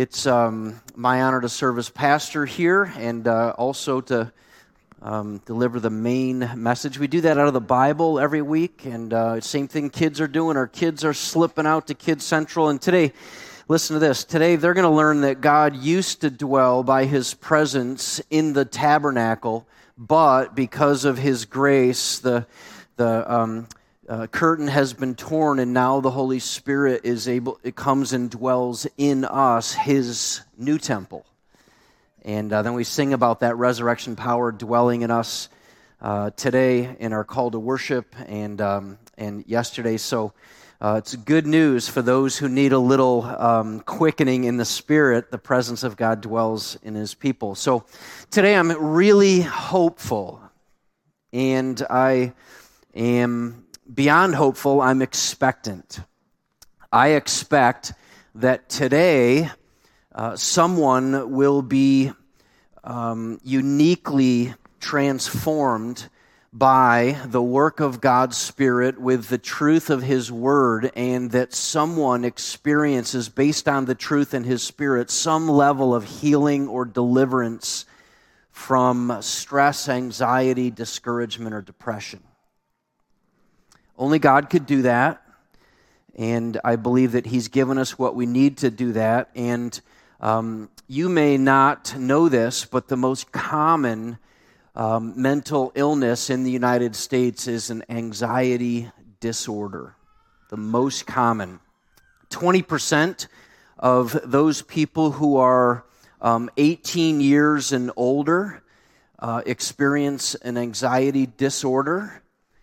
It's my honor to serve as pastor here and also to deliver the main message. We do that out of the Bible every week, and same thing kids are doing. Our kids are slipping out to Kids Central, and today, listen to this. Today they're going to learn that God used to dwell by His presence in the tabernacle, but because of His grace, the curtain has been torn, and now the Holy Spirit it comes and dwells in us, His new temple. And then we sing about that resurrection power dwelling in us today in our call to worship and yesterday. So it's good news for those who need a little quickening in the Spirit. The presence of God dwells in His people. So today I'm really hopeful, and I am beyond hopeful, I'm expectant. I expect that today someone will be uniquely transformed by the work of God's Spirit with the truth of His Word, and that someone experiences, based on the truth in His Spirit, some level of healing or deliverance from stress, anxiety, discouragement, or depression. Only God could do that, and I believe that He's given us what we need to do that. And you may not know this, but the most common mental illness in the United States is an anxiety disorder. The most common. 20% of those people who are 18 years and older experience an anxiety disorder.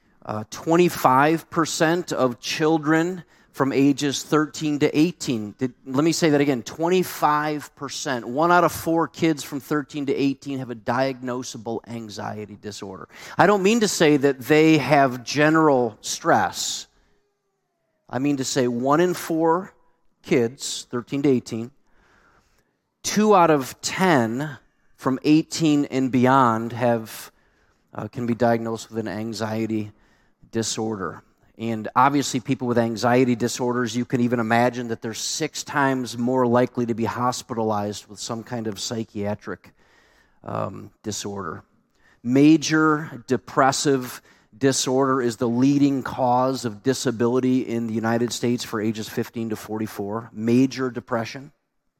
25% of children from ages 13 to 18. Let me say that again. 25%. 1 out of 4 kids from 13 to 18 have a diagnosable anxiety disorder. I don't mean to say that they have general stress. I mean to say 1 in 4 kids, 13 to 18, 2 out of 10 from 18 and beyond can be diagnosed with an anxiety disorder. And obviously people with anxiety disorders, you can even imagine that they're 6 times more likely to be hospitalized with some kind of psychiatric disorder. Major depressive disorder is the leading cause of disability in the United States for ages 15 to 44. Major depression.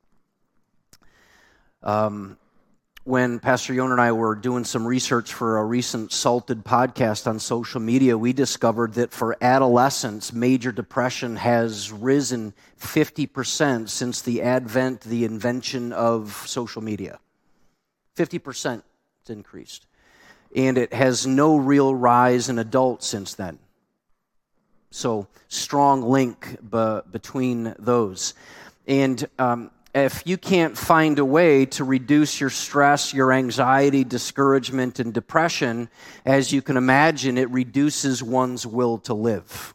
When Pastor Yon and I were doing some research for a recent Salted podcast on social media, we discovered that for adolescents, major depression has risen 50% since the invention of social media. 50% it's increased. And it has no real rise in adults since then. So, strong link between those. And if you can't find a way to reduce your stress, your anxiety, discouragement, and depression, as you can imagine, it reduces one's will to live.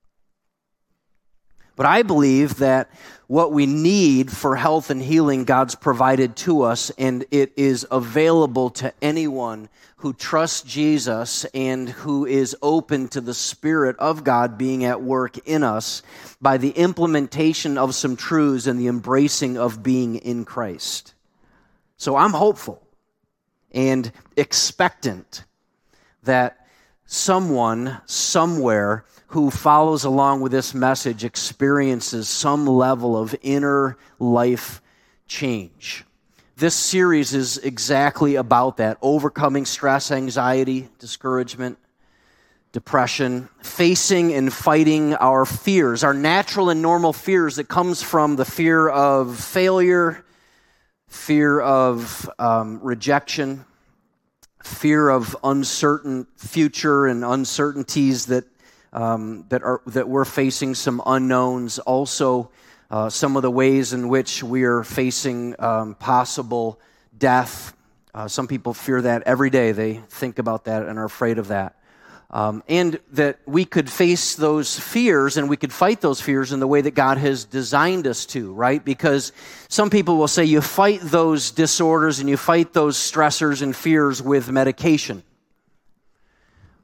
But I believe that what we need for health and healing, God's provided to us, and it is available to anyone who trusts Jesus and who is open to the Spirit of God being at work in us by the implementation of some truths and the embracing of being in Christ. So I'm hopeful and expectant that someone, somewhere, who follows along with this message experiences some level of inner life change. This series is exactly about that, overcoming stress, anxiety, discouragement, depression, facing and fighting our fears, our natural and normal fears that comes from the fear of failure, fear of rejection, fear of uncertain future and uncertainties that we're facing, some unknowns. Also, some of the ways in which we are facing possible death. Some people fear that every day. They think about that and are afraid of that. And that we could face those fears and we could fight those fears in the way that God has designed us to, right? Because some people will say you fight those disorders and you fight those stressors and fears with medication.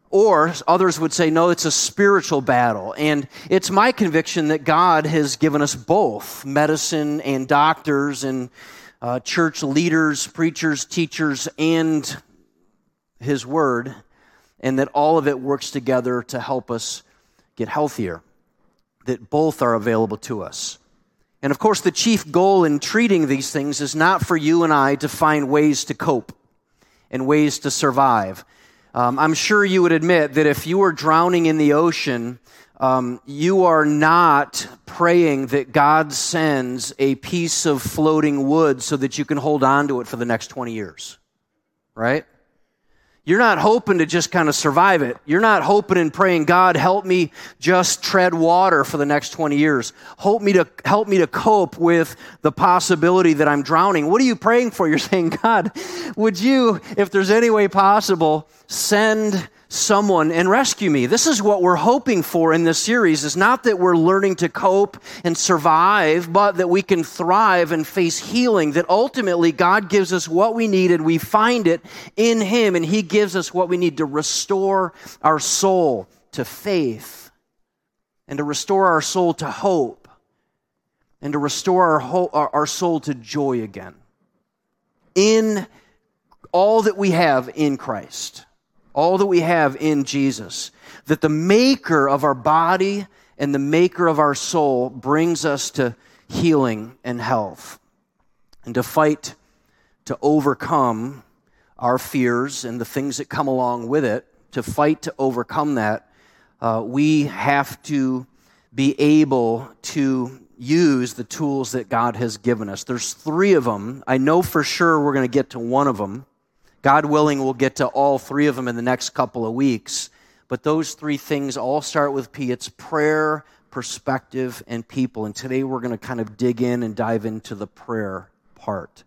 Or others would say, no, it's a spiritual battle. And it's my conviction that God has given us both, medicine and doctors and church leaders, preachers, teachers, and His Word, and that all of it works together to help us get healthier, that both are available to us. And of course, the chief goal in treating these things is not for you and I to find ways to cope and ways to survive. I'm sure you would admit that if you were drowning in the ocean, you are not praying that God sends a piece of floating wood so that you can hold on to it for the next 20 years, right? You're not hoping to just kind of survive it. You're not hoping and praying, God, help me just tread water for the next 20 years. Help me to cope with the possibility that I'm drowning. What are you praying for? You're saying, God, would you, if there's any way possible, send someone and rescue me. This is what we're hoping for in this series, is not that we're learning to cope and survive, but that we can thrive and face healing, that ultimately God gives us what we need and we find it in Him, and He gives us what we need to restore our soul to faith and to restore our soul to hope and to restore our soul to joy again in all that we have in Christ. All that we have in Jesus, that the maker of our body and the maker of our soul brings us to healing and health, and to fight to overcome our fears and the things that come along with it. To fight to overcome that, we have to be able to use the tools that God has given us. There's 3 of them. I know for sure we're going to get to one of them. God willing, we'll get to all 3 of them in the next couple of weeks. But those 3 things all start with P. It's prayer, perspective, and people. And today we're going to kind of dig in and dive into the prayer part.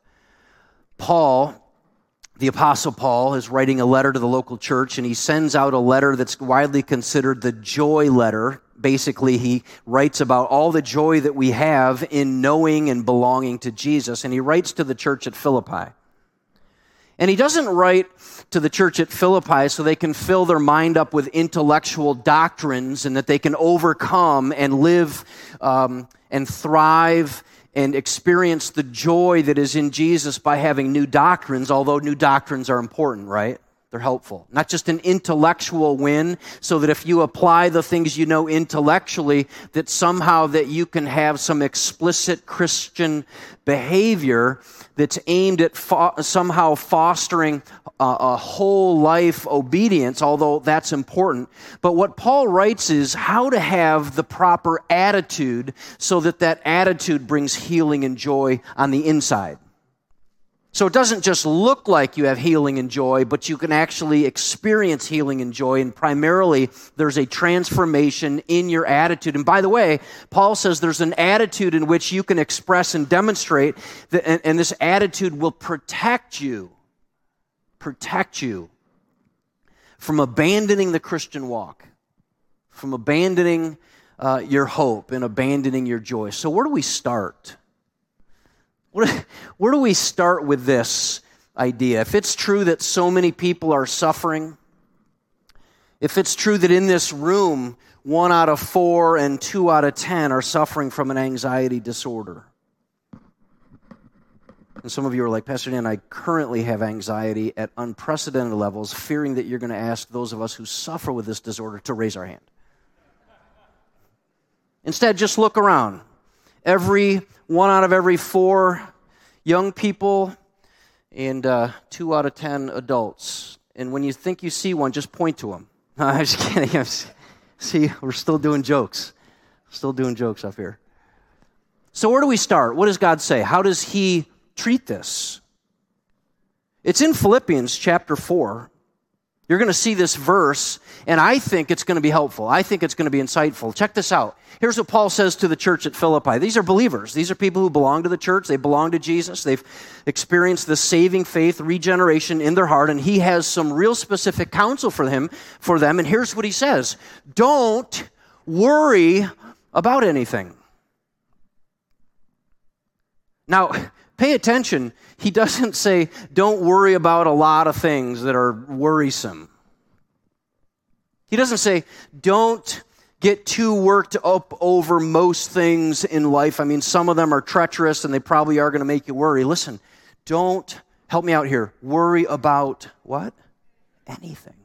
Paul, the Apostle Paul, is writing a letter to the local church, and he sends out a letter that's widely considered the joy letter. Basically, he writes about all the joy that we have in knowing and belonging to Jesus. And he writes to the church at Philippi. And he doesn't write to the church at Philippi so they can fill their mind up with intellectual doctrines and that they can overcome and live and thrive and experience the joy that is in Jesus by having new doctrines, although new doctrines are important, right? They're helpful. Not just an intellectual win, so that if you apply the things you know intellectually, that somehow that you can have some explicit Christian behavior that's aimed at somehow fostering a whole life obedience, although that's important. But what Paul writes is how to have the proper attitude so that that attitude brings healing and joy on the inside. So it doesn't just look like you have healing and joy, but you can actually experience healing and joy, and primarily there's a transformation in your attitude. And by the way, Paul says there's an attitude in which you can express and demonstrate, and this attitude will protect you from abandoning the Christian walk, from abandoning your hope and abandoning your joy. So where do we start? Where do we start with this idea? If it's true that so many people are suffering, if it's true that in this room, 1 out of 4 and 2 out of 10 are suffering from an anxiety disorder. And some of you are like, Pastor Dan, I currently have anxiety at unprecedented levels, fearing that you're going to ask those of us who suffer with this disorder to raise our hand. Instead, just look around. 1 out of every 4 young people and 2 out of 10 adults. And when you think you see one, just point to them. No, I'm just kidding. See, we're still doing jokes. Still doing jokes up here. So where do we start? What does God say? How does He treat this? It's in Philippians chapter 4. You're going to see this verse, and I think it's going to be helpful. I think it's going to be insightful. Check this out. Here's what Paul says to the church at Philippi. These are believers. These are people who belong to the church. They belong to Jesus. They've experienced the saving faith, regeneration in their heart, and he has some real specific counsel for them. And here's what he says. Don't worry about anything. Now, pay attention. He doesn't say, don't worry about a lot of things that are worrisome. He doesn't say, don't get too worked up over most things in life. I mean, some of them are treacherous and they probably are going to make you worry. Listen, don't, help me out here, worry about what? Anything.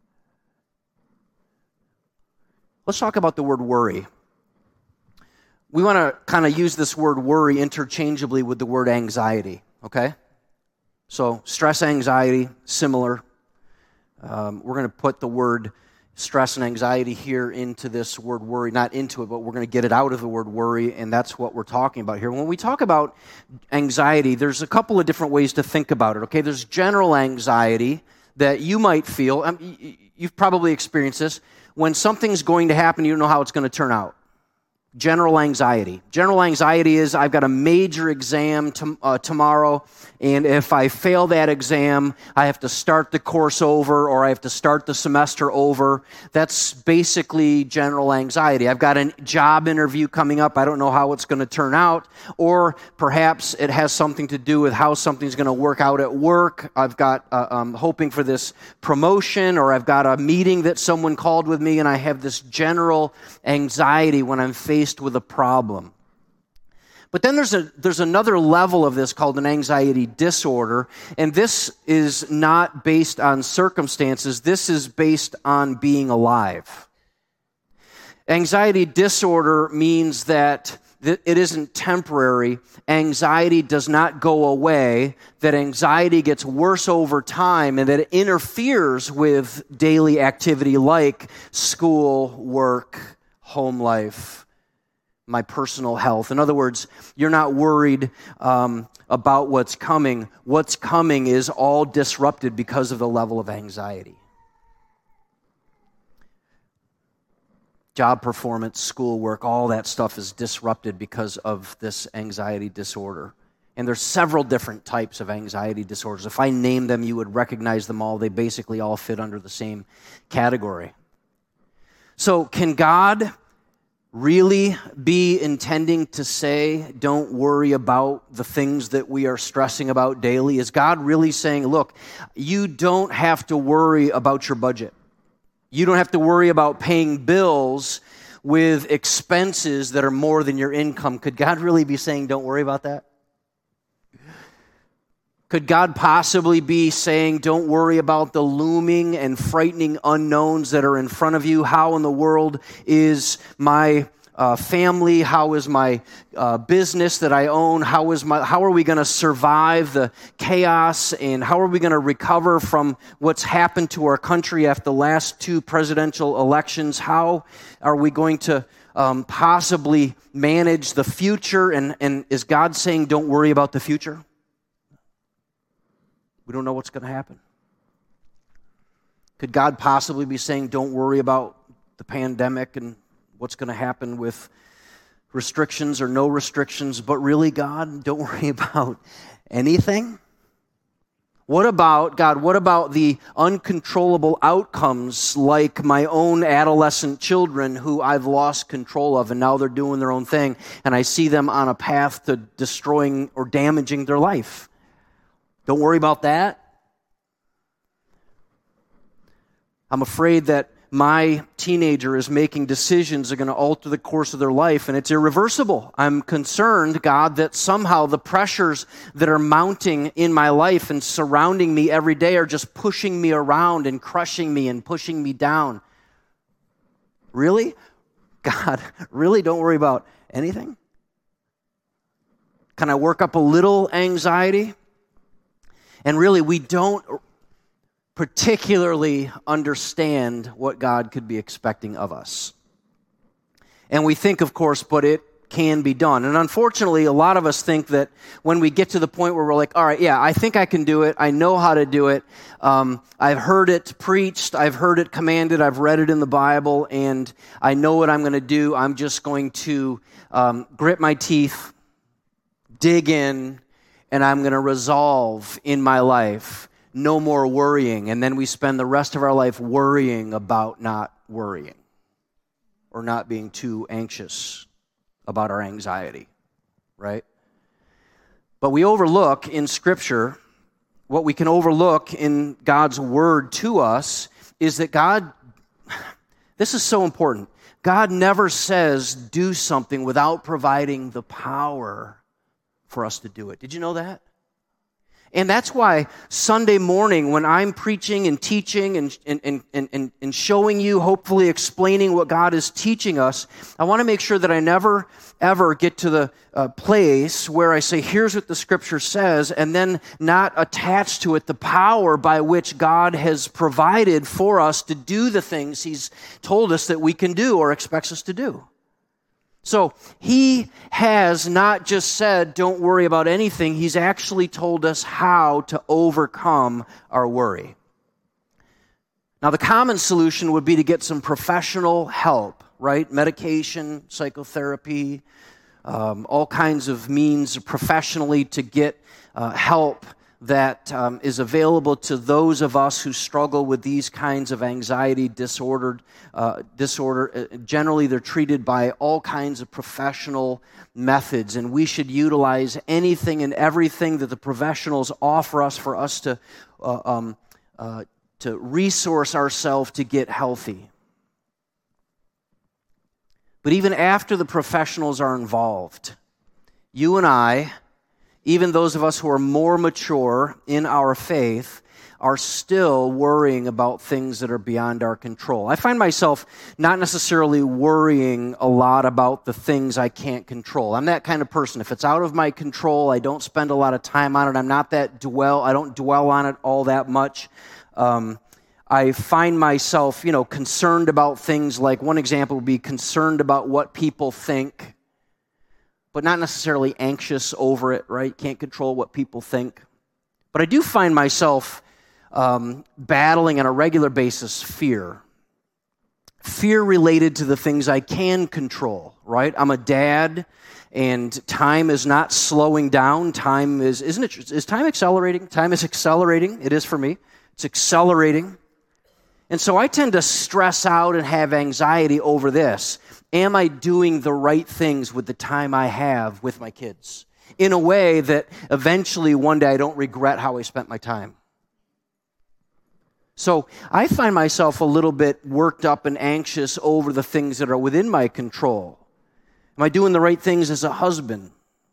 Let's talk about the word worry. We want to kind of use this word worry interchangeably with the word anxiety, okay? So stress, anxiety, similar. We're going to put the word stress and anxiety here into this word worry, not into it, but we're going to get it out of the word worry, and that's what we're talking about here. When we talk about anxiety, there's a couple of different ways to think about it, okay? There's general anxiety that you might feel. You've probably experienced this. When something's going to happen, you don't know how it's going to turn out. General anxiety. General anxiety is, I've got a major exam tomorrow, and if I fail that exam, I have to start the course over, or I have to start the semester over. That's basically general anxiety. I've got a job interview coming up. I don't know how it's going to turn out, or perhaps it has something to do with how something's going to work out at work. I've got, I'm hoping for this promotion, or I've got a meeting that someone called with me, and I have this general anxiety when I'm faced with a problem. But then there's another level of this called an anxiety disorder, and this is not based on circumstances. This is based on being alive. Anxiety disorder means that it isn't temporary. Anxiety does not go away, that anxiety gets worse over time, and that it interferes with daily activity like school, work, home life, my personal health. In other words, you're not worried about what's coming. What's coming is all disrupted because of the level of anxiety. Job performance, schoolwork, all that stuff is disrupted because of this anxiety disorder. And there's several different types of anxiety disorders. If I name them, you would recognize them all. They basically all fit under the same category. So can God really be intending to say, don't worry about the things that we are stressing about daily? Is God really saying, look, you don't have to worry about your budget. You don't have to worry about paying bills with expenses that are more than your income. Could God really be saying, don't worry about that? Could God possibly be saying, don't worry about the looming and frightening unknowns that are in front of you? How in the world is my family? How is my business that I own? How are we going to survive the chaos? And how are we going to recover from what's happened to our country after the last 2 presidential elections? How are we going to possibly manage the future? And is God saying, don't worry about the future? We don't know what's going to happen. Could God possibly be saying, don't worry about the pandemic and what's going to happen with restrictions or no restrictions, but really, God, don't worry about anything? What about, God, what about the uncontrollable outcomes like my own adolescent children who I've lost control of and now they're doing their own thing and I see them on a path to destroying or damaging their life? Don't worry about that. I'm afraid that my teenager is making decisions that are going to alter the course of their life, and it's irreversible. I'm concerned, God, that somehow the pressures that are mounting in my life and surrounding me every day are just pushing me around and crushing me and pushing me down. Really? God, really don't worry about anything? Can I work up a little anxiety? And really, we don't particularly understand what God could be expecting of us. And we think, of course, but it can be done. And unfortunately, a lot of us think that when we get to the point where we're like, all right, yeah, I think I can do it. I know how to do it. I've heard it preached. I've heard it commanded. I've read it in the Bible. And I know what I'm going to do. I'm just going to grit my teeth, dig in, and I'm going to resolve in my life no more worrying. And then we spend the rest of our life worrying about not worrying or not being too anxious about our anxiety, right? But we overlook in Scripture, what we can overlook in God's word to us is that God This is so important. God never says do something without providing the power for us to do it. Did you know that? And that's why Sunday morning when I'm preaching and teaching and showing you, hopefully explaining what God is teaching us, I want to make sure that I never, ever get to the place where I say, here's what the Scripture says, and then not attach to it the power by which God has provided for us to do the things He's told us that we can do or expects us to do. So He has not just said, don't worry about anything. He's actually told us how to overcome our worry. Now, the common solution would be to get some professional help, right? Medication, psychotherapy, all kinds of means professionally to get help that is available to those of us who struggle with these kinds of anxiety disorder. Generally, they're treated by all kinds of professional methods, and we should utilize anything and everything that the professionals offer us for us to resource ourselves to get healthy. But even after the professionals are involved, you and I, even those of us who are more mature in our faith, are still worrying about things that are beyond our control. I find myself not necessarily worrying a lot about the things I can't control. I'm that kind of person. If it's out of my control, I don't spend a lot of time on it. I don't dwell on it all that much. I find myself, concerned about things like, one example would be concerned about what people think, but not necessarily anxious over it, right? Can't control what people think. But I do find myself battling on a regular basis fear. Fear related to the things I can control, right? I'm a dad, and time is not slowing down. Is time accelerating? Time is accelerating. It is for me. It's accelerating. And so I tend to stress out and have anxiety over this. Am I doing the right things with the time I have with my kids in a way that eventually one day I don't regret how I spent my time? So I find myself a little bit worked up and anxious over the things that are within my control. Am I doing the right things as a husband?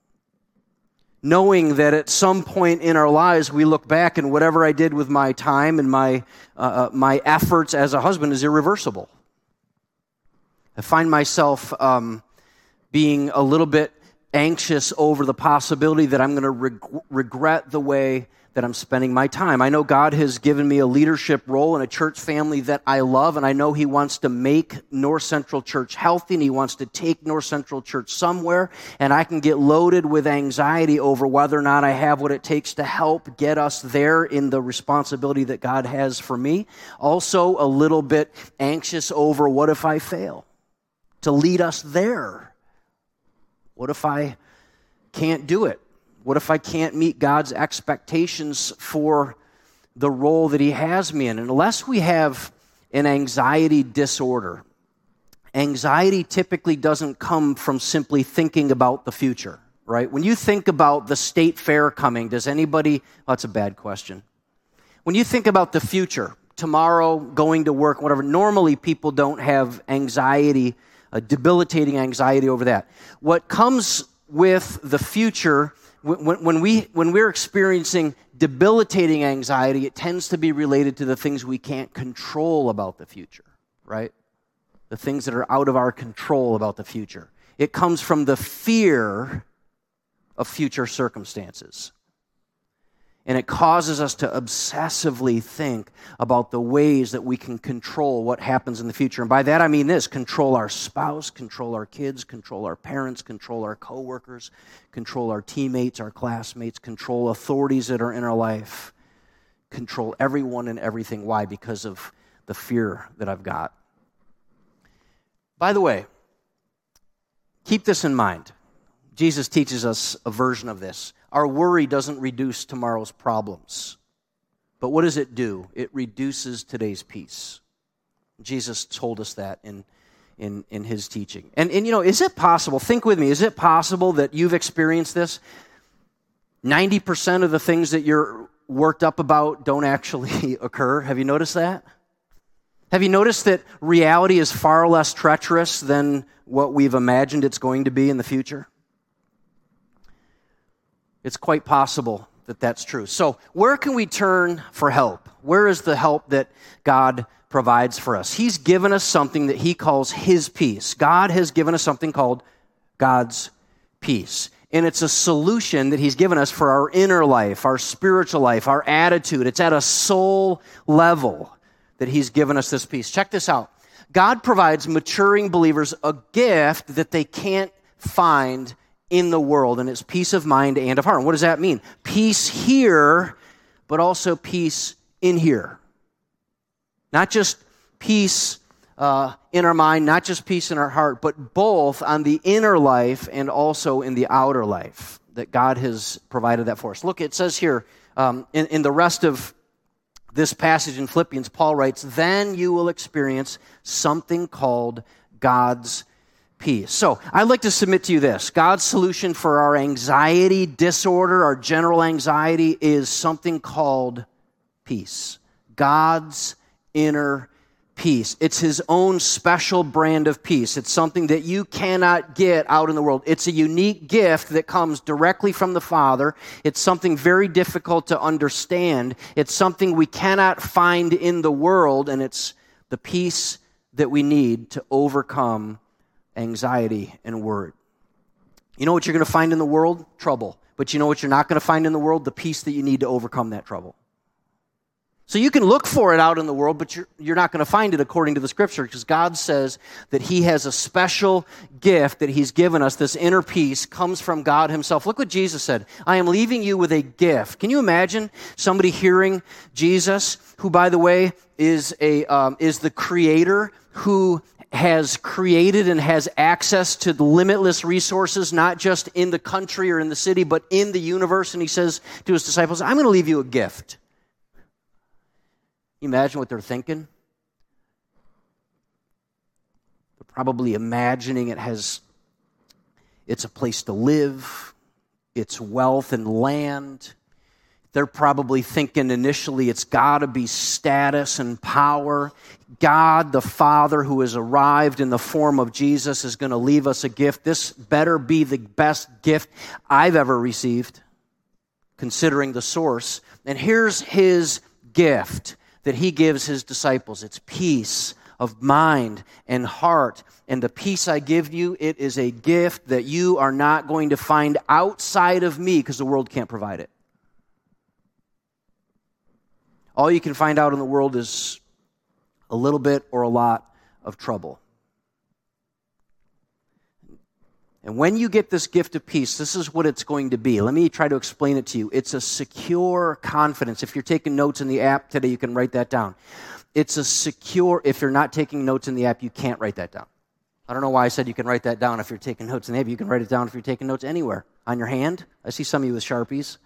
Knowing that at some point in our lives we look back and whatever I did with my time and my efforts as a husband is irreversible. I find myself being a little bit anxious over the possibility that I'm going to regret the way that I'm spending my time. I know God has given me a leadership role in a church family that I love, and I know He wants to make North Central Church healthy, and He wants to take North Central Church somewhere, and I can get loaded with anxiety over whether or not I have what it takes to help get us there in the responsibility that God has for me. Also, a little bit anxious over what if I fail to lead us there? What if I can't do it? What if I can't meet God's expectations for the role that He has me in? And unless we have an anxiety disorder, anxiety typically doesn't come from simply thinking about the future, right? When you think about the state fair coming, does anybody, that's a bad question. When you think about the future, tomorrow, going to work, whatever, normally people don't have anxiety, debilitating anxiety over that. What comes with the future, when we're experiencing debilitating anxiety, it tends to be related to the things we can't control about the future, right? The things that are out of our control about the future. It comes from the fear of future circumstances. And it causes us to obsessively think about the ways that we can control what happens in the future. And by that I mean this: control our spouse, control our kids, control our parents, control our coworkers, control our teammates, our classmates, control authorities that are in our life, control everyone and everything. Why? Because of the fear that I've got. By the way, keep this in mind. Jesus teaches us a version of this. Our worry doesn't reduce tomorrow's problems. But what does it do? It reduces today's peace. Jesus told us that in His teaching. And is it possible, think with me, is it possible that you've experienced this? 90% of the things that you're worked up about don't actually occur. Have you noticed that? Have you noticed that reality is far less treacherous than what we've imagined it's going to be in the future? It's quite possible that that's true. So where can we turn for help? Where is the help that God provides for us? He's given us something that he calls his peace. God has given us something called God's peace. And it's a solution that he's given us for our inner life, our spiritual life, our attitude. It's at a soul level that he's given us this peace. Check this out. God provides maturing believers a gift that they can't find in the world, and it's peace of mind and of heart. And what does that mean? Peace here, but also peace in here. Not just peace in our mind, not just peace in our heart, but both on the inner life and also in the outer life, that God has provided that for us. Look, it says here in the rest of this passage in Philippians, Paul writes, then you will experience something called God's peace. So I'd like to submit to you this. God's solution for our anxiety disorder, our general anxiety, is something called peace. God's inner peace. It's his own special brand of peace. It's something that you cannot get out in the world. It's a unique gift that comes directly from the Father. It's something very difficult to understand. It's something we cannot find in the world, and it's the peace that we need to overcome anxiety and worry. You know what you're going to find in the world? Trouble. But you know what you're not going to find in the world? The peace that you need to overcome that trouble. So you can look for it out in the world, but you're not going to find it according to the Scripture, because God says that he has a special gift that he's given us. This inner peace comes from God himself. Look what Jesus said. I am leaving you with a gift. Can you imagine somebody hearing Jesus, who, by the way, is the creator, who has created and has access to limitless resources, not just in the country or in the city, but in the universe. And he says to his disciples, I'm going to leave you a gift. Can you imagine what they're thinking? They're probably imagining it's a place to live, it's wealth and land. They're probably thinking initially it's got to be status and power. God, the Father, who has arrived in the form of Jesus, is going to leave us a gift. This better be the best gift I've ever received, considering the source. And here's his gift that he gives his disciples. It's peace of mind and heart. And the peace I give you, it is a gift that you are not going to find outside of me, because the world can't provide it. All you can find out in the world is a little bit or a lot of trouble. And when you get this gift of peace, this is what it's going to be. Let me try to explain it to you. It's a secure confidence. If you're taking notes in the app today, you can write that down. It's a secure, if you're not taking notes in the app, you can't write that down. I don't know why I said you can write that down if you're taking notes in the app. You can write it down if you're taking notes anywhere. On your hand. I see some of you with Sharpies.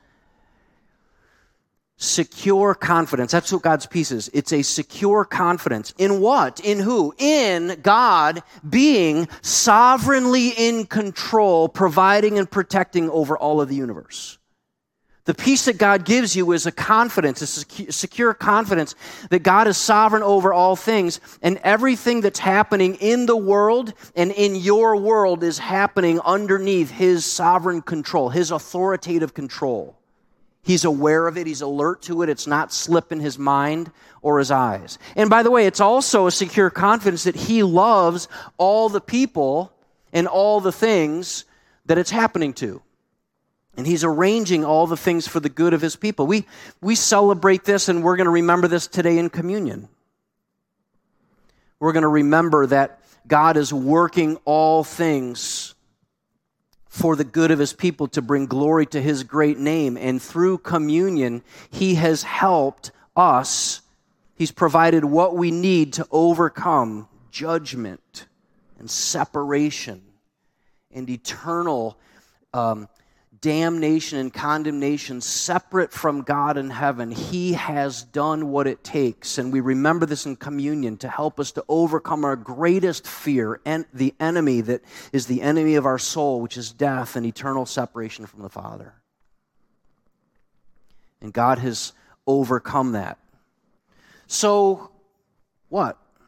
Secure confidence. That's what God's peace is. It's a secure confidence. In what? In who? In God being sovereignly in control, providing and protecting over all of the universe. The peace that God gives you is a confidence, a secure confidence that God is sovereign over all things, and everything that's happening in the world and in your world is happening underneath his sovereign control, his authoritative control. He's aware of it. He's alert to it. It's not slipping his mind or his eyes. And by the way, it's also a secure confidence that he loves all the people and all the things that it's happening to. And he's arranging all the things for the good of his people. We celebrate this, and we're going to remember this today in communion. We're going to remember that God is working all things for the good of his people to bring glory to his great name. And through communion, he has helped us. He's provided what we need to overcome judgment and separation and eternal damnation and condemnation separate from God in heaven. He has done what it takes, and we remember this in communion to help us to overcome our greatest fear, and the enemy that is the enemy of our soul, which is death and eternal separation from the Father. And God has overcome that. So, what?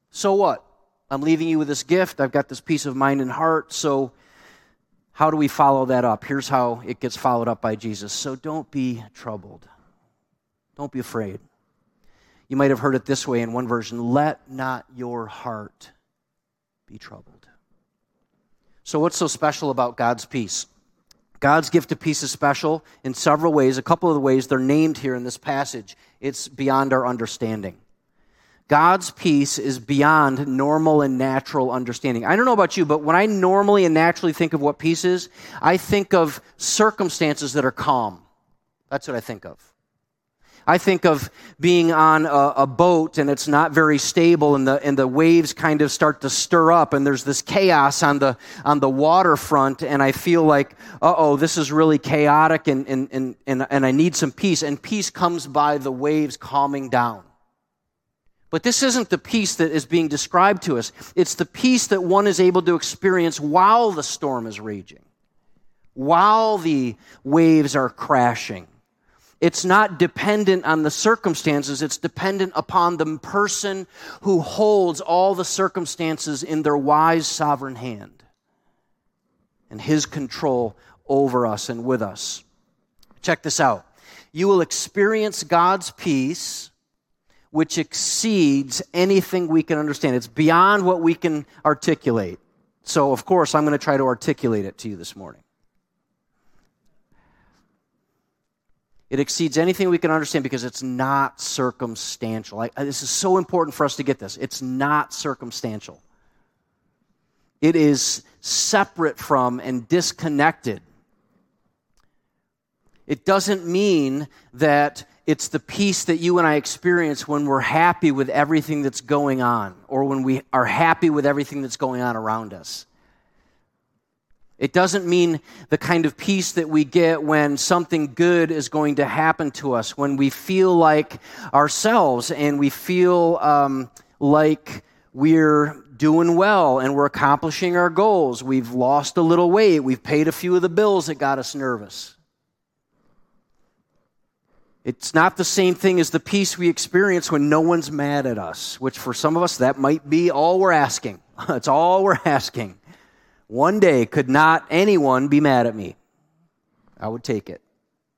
So what? I'm leaving you with this gift. I've got this peace of mind and heart. So how do we follow that up? Here's how it gets followed up by Jesus. So don't be troubled. Don't be afraid. You might have heard it this way in one version. Let not your heart be troubled. So what's so special about God's peace? God's gift of peace is special in several ways. A couple of the ways they're named here in this passage. It's beyond our understanding. God's peace is beyond normal and natural understanding. I don't know about you, but when I normally and naturally think of what peace is, I think of circumstances that are calm. That's what I think of. I think of being on a boat and it's not very stable and the waves kind of start to stir up and there's this chaos on the waterfront and I feel like, this is really chaotic and I need some peace. And peace comes by the waves calming down. But this isn't the peace that is being described to us. It's the peace that one is able to experience while the storm is raging, while the waves are crashing. It's not dependent on the circumstances. It's dependent upon the person who holds all the circumstances in their wise, sovereign hand and his control over us and with us. Check this out. You will experience God's peace which exceeds anything we can understand. It's beyond what we can articulate. So, of course, I'm going to try to articulate it to you this morning. It exceeds anything we can understand because it's not circumstantial. This is so important for us to get this. It's not circumstantial. It is separate from and disconnected. It doesn't mean that it's the peace that you and I experience when we're happy with everything that's going on or when we are happy with everything that's going on around us. It doesn't mean the kind of peace that we get when something good is going to happen to us, when we feel like ourselves and we feel like we're doing well and we're accomplishing our goals. We've lost a little weight. We've paid a few of the bills that got us nervous. It's not the same thing as the peace we experience when no one's mad at us, which for some of us, that might be all we're asking. That's all we're asking. One day, could not anyone be mad at me? I would take it.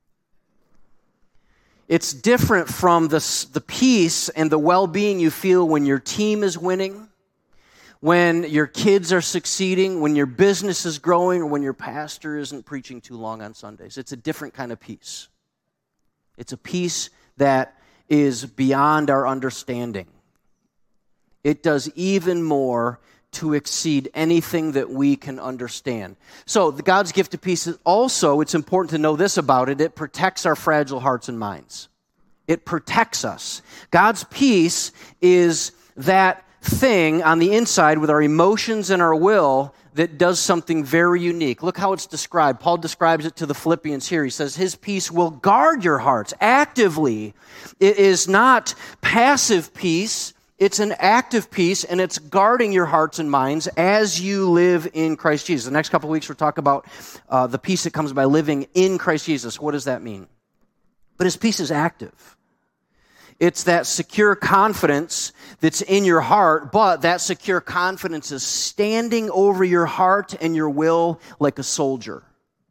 It's different from the peace and the well-being you feel when your team is winning, when your kids are succeeding, when your business is growing, or when your pastor isn't preaching too long on Sundays. It's a different kind of peace. It's a peace that is beyond our understanding. It does even more to exceed anything that we can understand. So God's gift of peace is also, it's important to know this about it, it protects our fragile hearts and minds. It protects us. God's peace is that thing on the inside with our emotions and our will that does something very unique. Look how it's described. Paul describes it to the Philippians here. He says, his peace will guard your hearts actively. It is not passive peace. It's an active peace, and it's guarding your hearts and minds as you live in Christ Jesus. The next couple of weeks, we'll talk about the peace that comes by living in Christ Jesus. What does that mean? But his peace is active. It's that secure confidence that's in your heart, but that secure confidence is standing over your heart and your will like a soldier,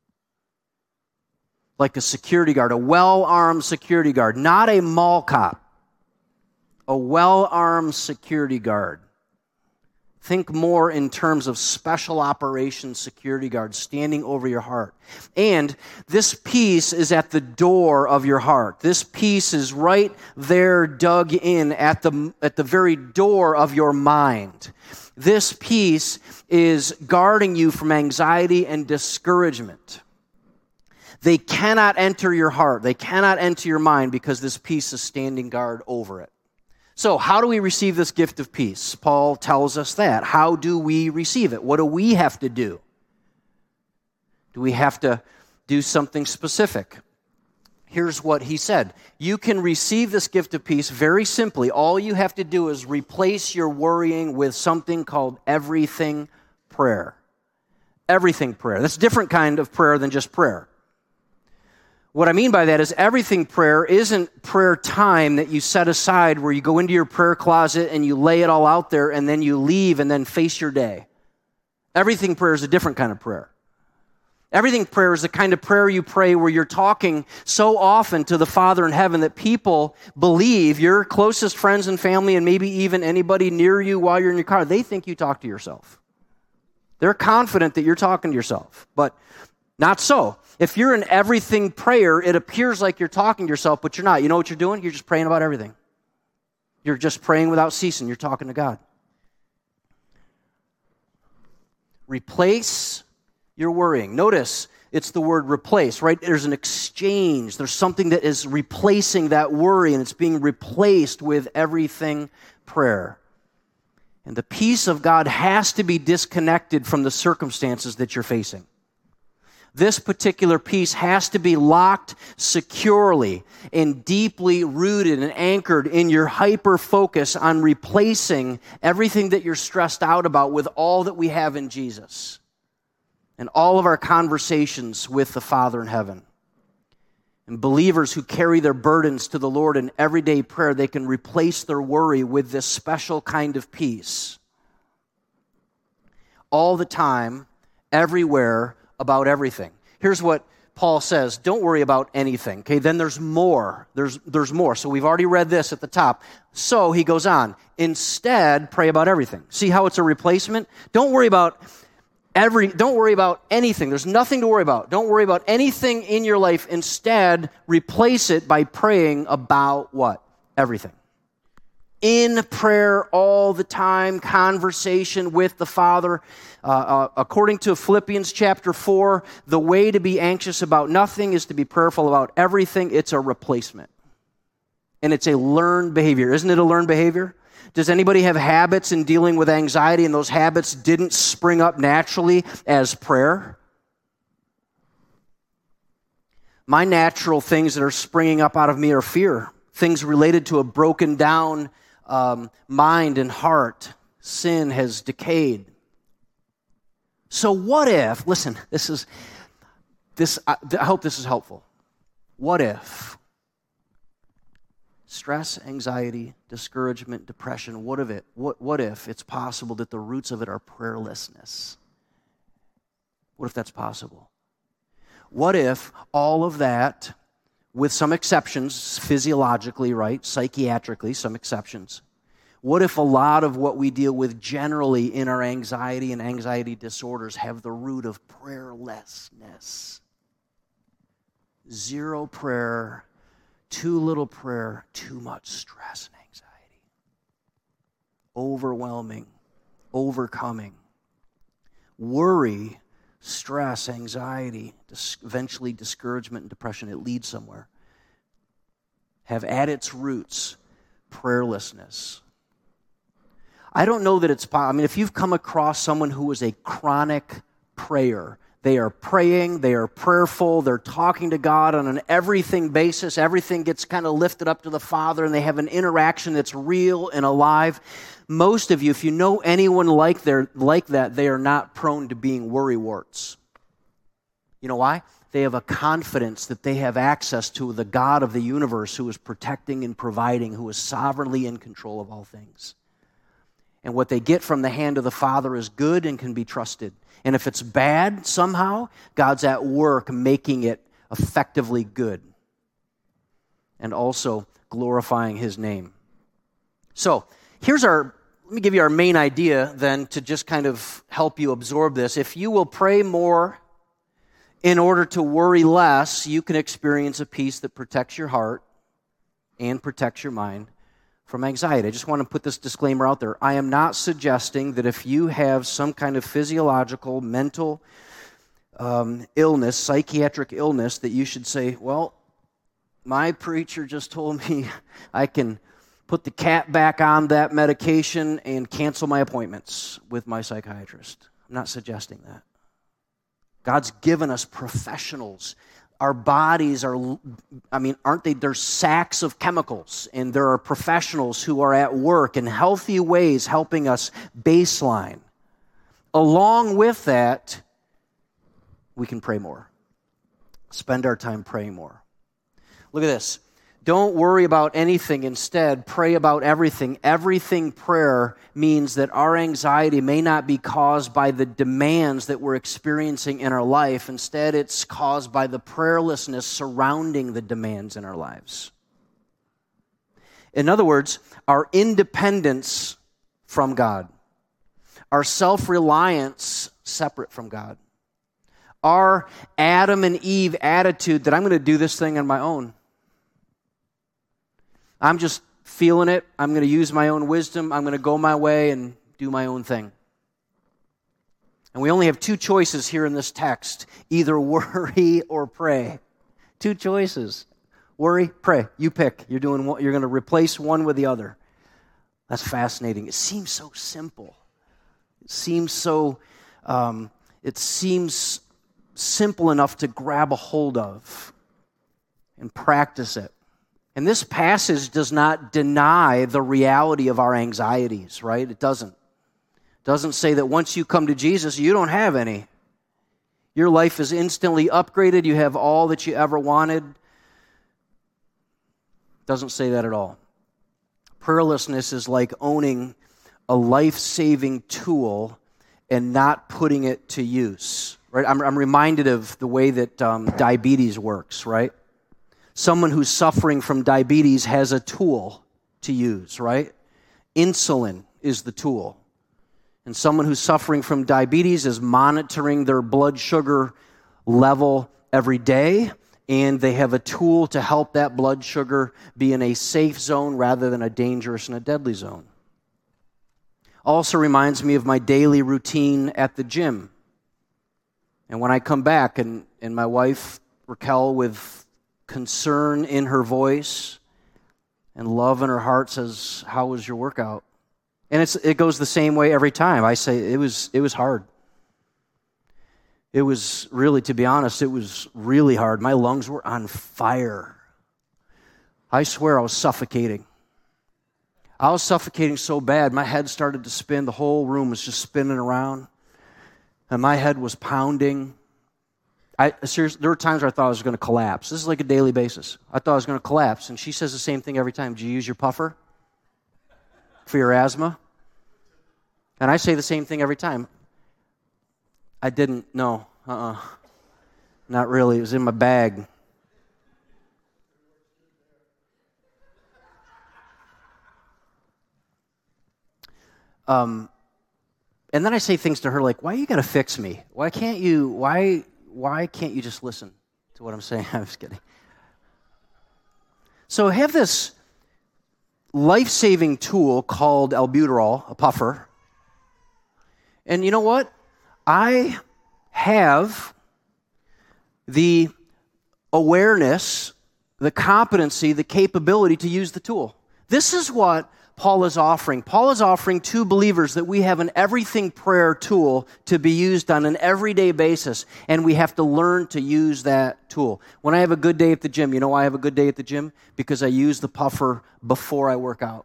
like a security guard, a well-armed security guard, not a mall cop, a well-armed security guard. Think more in terms of special operations security guards standing over your heart. And this peace is at the door of your heart. This peace is right there dug in at the very door of your mind. This peace is guarding you from anxiety and discouragement. They cannot enter your heart. They cannot enter your mind because this peace is standing guard over it. So how do we receive this gift of peace? Paul tells us that. How do we receive it? What do we have to do? Do we have to do something specific? Here's what he said. You can receive this gift of peace very simply. All you have to do is replace your worrying with something called everything prayer. Everything prayer. That's a different kind of prayer than just prayer. What I mean by that is everything prayer isn't prayer time that you set aside where you go into your prayer closet and you lay it all out there and then you leave and then face your day. Everything prayer is a different kind of prayer. Everything prayer is the kind of prayer you pray where you're talking so often to the Father in heaven that people believe, your closest friends and family and maybe even anybody near you while you're in your car, they think you talk to yourself. They're confident that you're talking to yourself, but not so. If you're in everything prayer, it appears like you're talking to yourself, but you're not. You know what you're doing? You're just praying about everything. You're just praying without ceasing. You're talking to God. Replace your worrying. Notice it's the word replace, right? There's an exchange. There's something that is replacing that worry, and it's being replaced with everything prayer. And the peace of God has to be disconnected from the circumstances that you're facing. This particular peace has to be locked securely and deeply rooted and anchored in your hyper-focus on replacing everything that you're stressed out about with all that we have in Jesus and all of our conversations with the Father in heaven. And believers who carry their burdens to the Lord in everyday prayer, they can replace their worry with this special kind of peace. All the time, everywhere, about everything. Here's what Paul says, don't worry about anything. Okay, then there's more. There's more. So we've already read this at the top. So he goes on, instead, pray about everything. See how it's a replacement? Don't worry about anything. There's nothing to worry about. Don't worry about anything in your life. Instead, replace it by praying about what? Everything. In prayer all the time, conversation with the Father. According to Philippians chapter 4, the way to be anxious about nothing is to be prayerful about everything. It's a replacement. And it's a learned behavior. Isn't it a learned behavior? Does anybody have habits in dealing with anxiety and those habits didn't spring up naturally as prayer? My natural things that are springing up out of me are fear. Things related to a broken down mind and heart. Sin has decayed. So what if, listen, I hope this is helpful. What if stress, anxiety, discouragement, depression, what if it's possible that the roots of it are prayerlessness? What if that's possible? What if all of that, with some exceptions, physiologically, right, psychiatrically, some exceptions, what if a lot of what we deal with generally in our anxiety and anxiety disorders have the root of prayerlessness? Zero prayer, too little prayer, too much stress and anxiety. Overwhelming, overcoming. Worry, stress, anxiety, eventually discouragement and depression, it leads somewhere. Have at its roots prayerlessness. I don't know that it's possible. I mean, if you've come across someone who is a chronic prayer, they are praying, they are prayerful, they're talking to God on an everything basis, everything gets kind of lifted up to the Father, and they have an interaction that's real and alive. Most of you, if you know anyone like that, they are not prone to being worrywarts. You know why? They have a confidence that they have access to the God of the universe who is protecting and providing, who is sovereignly in control of all things. And what they get from the hand of the Father is good and can be trusted. And if it's bad somehow, God's at work making it effectively good. And also glorifying His name. So, let me give you our main idea then to just kind of help you absorb this. If you will pray more in order to worry less, you can experience a peace that protects your heart and protects your mind from anxiety. I just want to put this disclaimer out there. I am not suggesting that if you have some kind of physiological, mental illness, psychiatric illness, that you should say, well, my preacher just told me I can put the cap back on that medication and cancel my appointments with my psychiatrist. I'm not suggesting that. God's given us professionals. Our bodies aren't they? They're sacks of chemicals, and there are professionals who are at work in healthy ways helping us baseline. Along with that, we can pray more. Spend our time praying more. Look at this. Don't worry about anything. Instead, pray about everything. Everything prayer means that our anxiety may not be caused by the demands that we're experiencing in our life. Instead, it's caused by the prayerlessness surrounding the demands in our lives. In other words, our independence from God, our self-reliance separate from God, our Adam and Eve attitude that I'm going to do this thing on my own. I'm just feeling it. I'm going to use my own wisdom. I'm going to go my way and do my own thing. And we only have two choices here in this text. Either worry or pray. Two choices. Worry, pray. You pick. You're going to replace one with the other. That's fascinating. It seems so simple. It seems simple enough to grab a hold of and practice it. And this passage does not deny the reality of our anxieties, right? It doesn't. It doesn't say that once you come to Jesus, you don't have any. Your life is instantly upgraded. You have all that you ever wanted. It doesn't say that at all. Prayerlessness is like owning a life-saving tool and not putting it to use, right? I'm reminded of the way that diabetes works, right? Someone who's suffering from diabetes has a tool to use, right? Insulin is the tool. And someone who's suffering from diabetes is monitoring their blood sugar level every day, and they have a tool to help that blood sugar be in a safe zone rather than a dangerous and a deadly zone. Also reminds me of my daily routine at the gym. And when I come back, and my wife, Raquel, with concern in her voice and love in her heart says, "How was your workout?" And it goes the same way every time. I say, it was hard. It was really, to be honest, it was really hard. My lungs were on fire. I swear I was suffocating. I was suffocating so bad, my head started to spin. The whole room was just spinning around. And my head was pounding. Seriously, there were times where I thought I was going to collapse. This is like a daily basis. I thought I was going to collapse. And she says the same thing every time. Do you use your puffer for your asthma? And I say the same thing every time. I didn't. No. Not really. It was in my bag. And then I say things to her like, "Why you got to fix me? Why can't you just listen to what I'm saying?" I'm just kidding. So I have this life-saving tool called albuterol, a puffer. And you know what? I have the awareness, the competency, the capability to use the tool. This is what Paul is offering. Paul is offering to believers that we have an everything prayer tool to be used on an everyday basis, and we have to learn to use that tool. When I have a good day at the gym, you know why I have a good day at the gym? Because I use the puffer before I work out.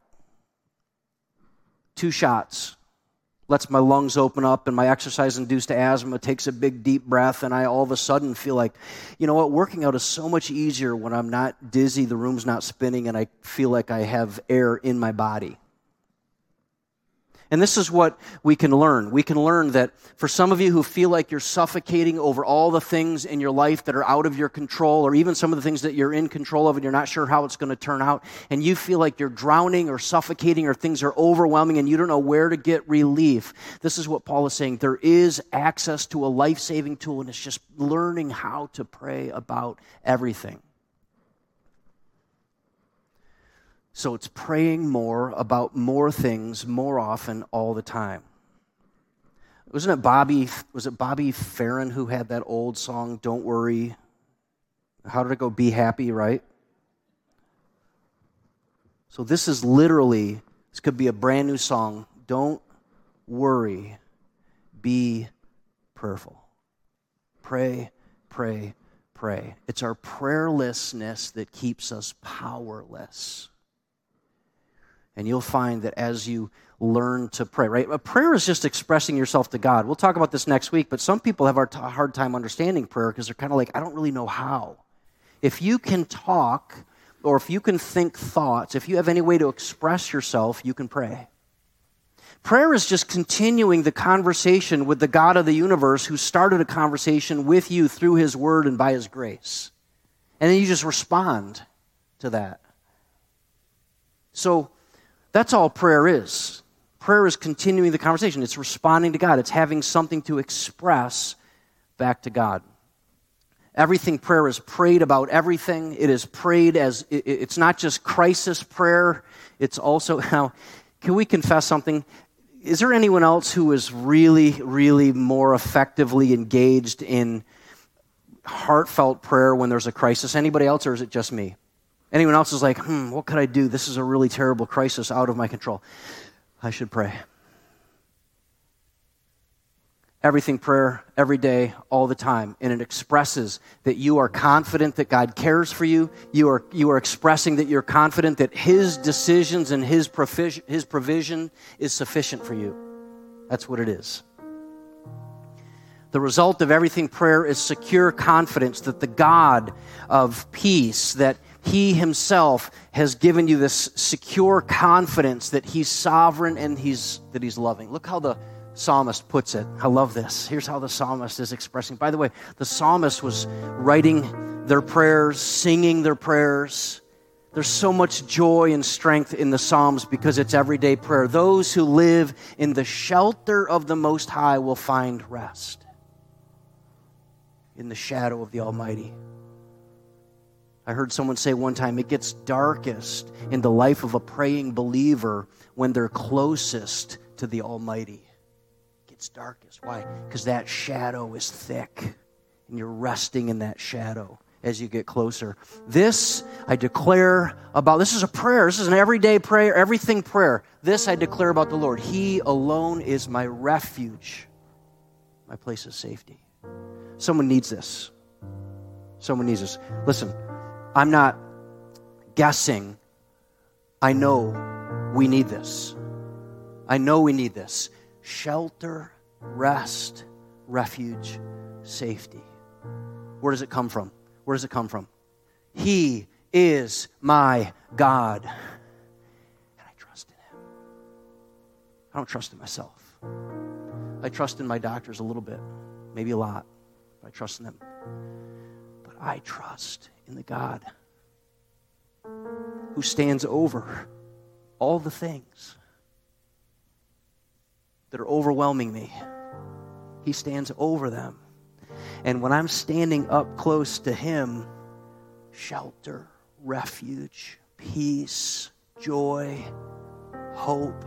2 shots. Lets my lungs open up, and my exercise-induced asthma takes a big, deep breath, and I all of a sudden feel like, you know what, working out is so much easier when I'm not dizzy, the room's not spinning, and I feel like I have air in my body. And this is what we can learn. We can learn that for some of you who feel like you're suffocating over all the things in your life that are out of your control, or even some of the things that you're in control of and you're not sure how it's going to turn out, and you feel like you're drowning or suffocating or things are overwhelming and you don't know where to get relief, this is what Paul is saying. There is access to a life-saving tool, and it's just learning how to pray about everything. So it's praying more about more things more often all the time. Was it Bobby Farron who had that old song, "Don't Worry"? How did it go? "Be happy," right? So this is literally, this could be a brand new song. Don't worry, be prayerful. Pray, pray, pray. It's our prayerlessness that keeps us powerless. And you'll find that as you learn to pray, right? A prayer is just expressing yourself to God. We'll talk about this next week, but some people have a hard time understanding prayer because they're kind of like, I don't really know how. If you can talk, or if you can think thoughts, if you have any way to express yourself, you can pray. Prayer is just continuing the conversation with the God of the universe who started a conversation with you through his word and by his grace. And then you just respond to that. So that's all prayer is. Prayer is continuing the conversation. It's responding to God. It's having something to express back to God. Everything prayer is prayed about everything. It is prayed as, it's not just crisis prayer. It's also, now, can we confess something? Is there anyone else who is really, really more effectively engaged in heartfelt prayer when there's a crisis? Anybody else, or is it just me? Anyone else is like, what could I do? This is a really terrible crisis out of my control. I should pray. Everything prayer, every day, all the time. And it expresses that you are confident that God cares for you. You are expressing that you're confident that his decisions and his provision is sufficient for you. That's what it is. The result of everything prayer is secure confidence that the God of peace, that he himself has given you this secure confidence that he's sovereign and that he's loving. Look how the psalmist puts it. I love this. Here's how the psalmist is expressing. By the way, the psalmist was writing their prayers, singing their prayers. There's so much joy and strength in the Psalms because it's everyday prayer. Those who live in the shelter of the Most High will find rest in the shadow of the Almighty. I heard someone say one time, it gets darkest in the life of a praying believer when they're closest to the Almighty. It's darkest. Why? Because that shadow is thick, and you're resting in that shadow as you get closer. This I declare about, this is a prayer. This is an everyday prayer, everything prayer. This I declare about the Lord. He alone is my refuge, my place of safety. Someone needs this. Someone needs this. Listen, I'm not guessing. I know we need this. I know we need this. Shelter, rest, refuge, safety. Where does it come from? Where does it come from? He is my God. And I trust in him. I don't trust in myself. I trust in my doctors a little bit, maybe a lot, but I trust in them. But I trust in the God who stands over all the things that are overwhelming me. He stands over them. And when I'm standing up close to him, shelter, refuge, peace, joy, hope.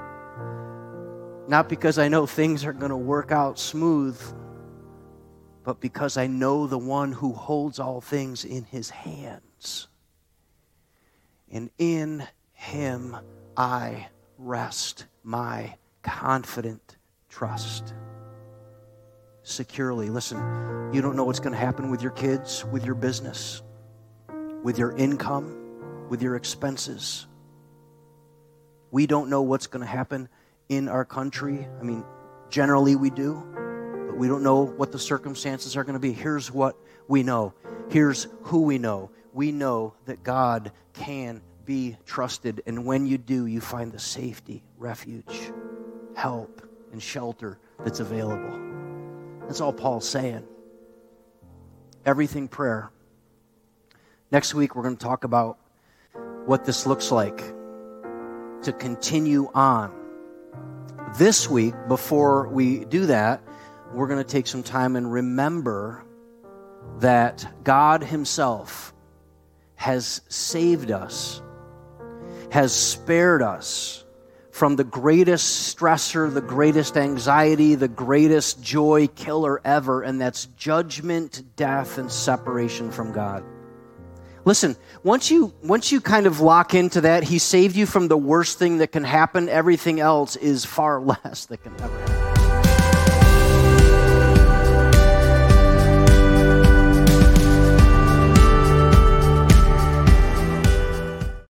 Not because I know things are going to work out smooth, but because I know the one who holds all things in his hands. And in him I rest my confident trust. Securely. Listen, you don't know what's going to happen with your kids, with your business, with your income, with your expenses. We don't know what's going to happen in our country. I mean, generally we do, but we don't know what the circumstances are going to be. Here's what we know. Here's who we know. We know that God can be trusted, and when you do, you find the safety, refuge, help, and shelter that's available. That's all Paul's saying. Everything prayer. Next week, we're going to talk about what this looks like to continue on. This week, before we do that, we're going to take some time and remember that God himself has saved us, has spared us from the greatest stressor, the greatest anxiety, the greatest joy killer ever, and that's judgment, death, and separation from God. Listen, once you kind of lock into that, he saved you from the worst thing that can happen. Everything else is far less that can ever happen.